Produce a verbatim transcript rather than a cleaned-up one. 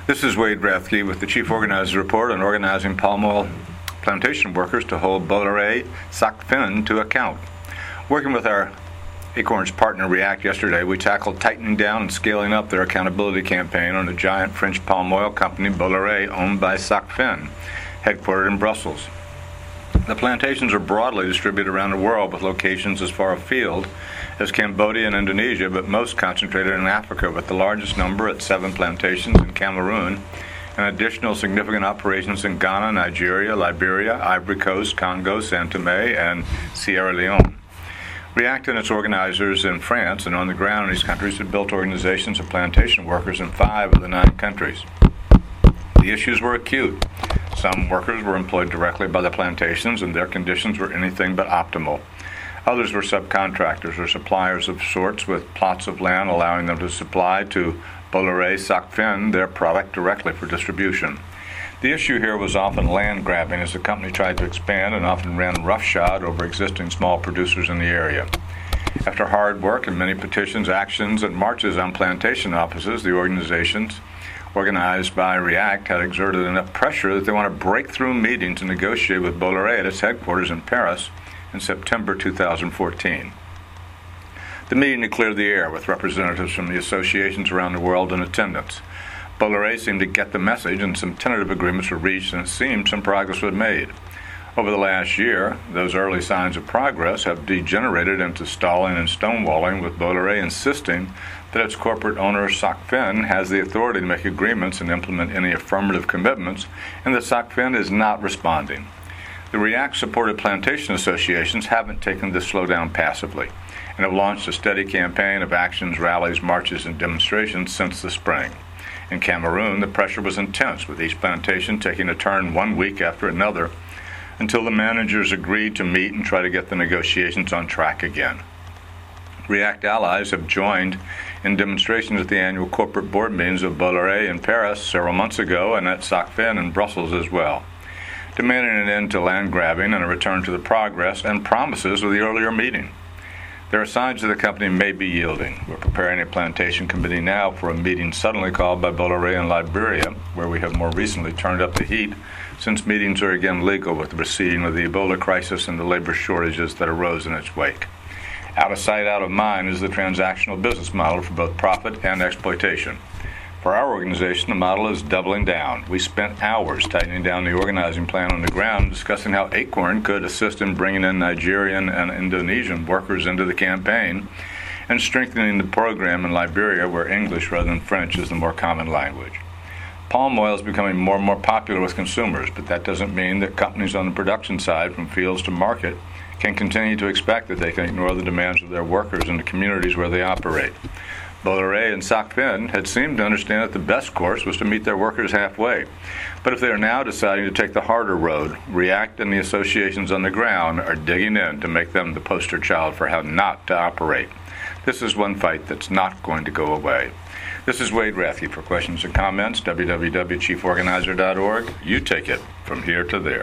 This is Wade Rathke with the Chief Organizer Report on organizing palm oil plantation workers to hold Bolloré Sac Fin to account. Working with our Acorns partner React yesterday, we tackled tightening down and scaling up their accountability campaign on the giant French palm oil company Bolloré, owned by Sac Fin, headquartered in Brussels. The plantations are broadly distributed around the world, with locations as far afield as Cambodia and Indonesia, but most concentrated in Africa, with the largest number at seven plantations in Cameroon, and additional significant operations in Ghana, Nigeria, Liberia, Ivory Coast, Congo, São Tomé, and Sierra Leone. React and its organizers in France and on the ground in these countries have built organizations of plantation workers in five of the nine countries. The issues were acute. Some workers were employed directly by the plantations, and their conditions were anything but optimal. Others were subcontractors or suppliers of sorts, with plots of land allowing them to supply to Bolloré Sac Fin their product directly for distribution. The issue here was often land grabbing, as the company tried to expand and often ran roughshod over existing small producers in the area. After hard work and many petitions, actions, and marches on plantation offices, the organizations organized by React had exerted enough pressure that they want to break through meetings and negotiate with Bolloré at its headquarters in Paris in September two thousand fourteen. The meeting had cleared the air, with representatives from the associations around the world in attendance. Bolloré seemed to get the message, and some tentative agreements were reached, and it seemed some progress was made. Over the last year, those early signs of progress have degenerated into stalling and stonewalling, with Bolloré insisting that its corporate owner, Sac Fin, has the authority to make agreements and implement any affirmative commitments, and that Sac Fin is not responding. The React-supported plantation associations haven't taken this slowdown passively, and have launched a steady campaign of actions, rallies, marches, and demonstrations since the spring. In Cameroon, the pressure was intense, with each plantation taking a turn one week after another, until the managers agreed to meet and try to get the negotiations on track again. React allies have joined in demonstrations at the annual corporate board meetings of Bolloré in Paris several months ago, and at Sac Fin in Brussels as well, demanding an end to land grabbing and a return to the progress and promises of the earlier meeting. There are signs that the company may be yielding. We're preparing a plantation committee now for a meeting suddenly called by Bolloré in Liberia, where we have more recently turned up the heat, since meetings are again legal with the receding of the Ebola crisis and the labor shortages that arose in its wake. Out of sight, out of mind is the transactional business model for both profit and exploitation. For our organization, the model is doubling down. We spent hours tightening down the organizing plan on the ground, discussing how Acorn could assist in bringing in Nigerian and Indonesian workers into the campaign, and strengthening the program in Liberia, where English rather than French is the more common language. Palm oil is becoming more and more popular with consumers, but that doesn't mean that companies on the production side, from fields to market, can continue to expect that they can ignore the demands of their workers in the communities where they operate. Bolloré and Sac Fin had seemed to understand that the best course was to meet their workers halfway. But if they are now deciding to take the harder road, React and the associations on the ground are digging in to make them the poster child for how not to operate. This is one fight that's not going to go away. This is Wade Rathke. For questions and comments, w w w dot chief organizer dot org. You take it from here to there.